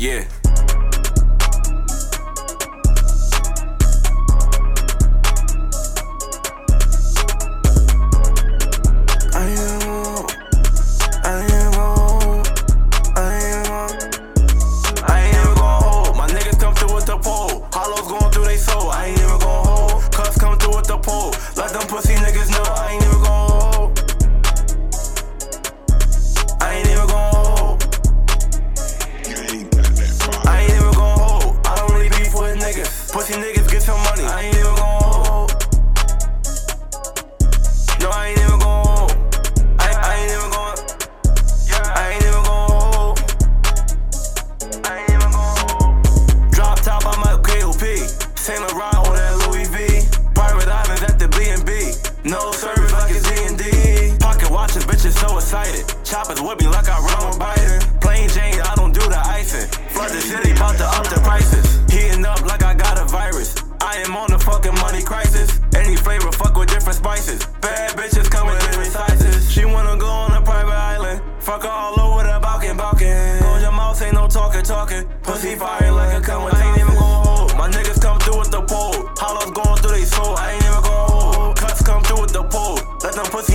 Yeah. Let them pussy niggas know I ain't even gon' hold. I ain't even gon' hold. I ain't even gon' hold. I don't really beef with niggas. Pussy niggas get some money. I ain't even gon' hold. No, I ain't even gon' hold. I ain't even gon'. I ain't even gon' hold. I ain't even gon' hold. Drop top, I'm at KOP. Saint Laurent or that Louis V. Private islands at the B&B. No service like it's D&D. Pocket watches, bitches so excited. Choppers whip me like I run with Biden. Plain Jane, I don't do the icing. Flood the city, bout to up the prices. Heating up like I got a virus. I am on the fucking money crisis. Any flavor, fuck with different spices. Bad bitches come in different sizes. She wanna go on a private island. Fuck her all over the balcony. Close your mouth, ain't no talking. Pussy fire like a cum with I ain't even gon' hold. My niggas come through with the pole. Hollows going through they soul. I ain't even gon' hold. Cuts come through with the pole. Let them pussy